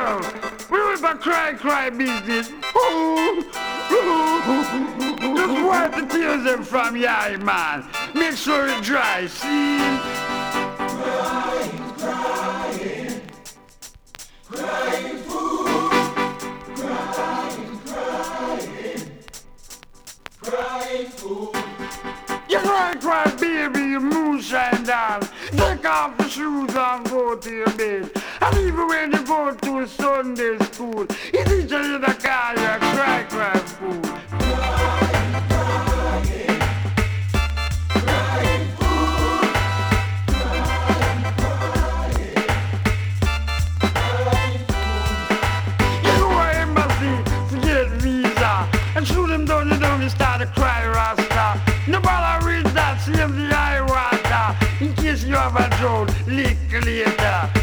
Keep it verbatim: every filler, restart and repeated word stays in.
yo, we with a cry, cry business. Ooh, ooh. Just wipe the tears them from your eye, man. Make sure it dry, see? Crying, crying, crying fool. Crying, crying, crying fool. You cry, cry, baby, your moonshine down. Take off the shoes and go to your bed. And even when you go to Sunday school, you teach you in the car, you cry, cry, fool. Crying, crying, crying fool. Crying, crying, crying fool. You go to embassy to get visa and shoot them down, you down, you start to cry, Rasta. Nobody read that, save the eye water in case you have a drone, lick later.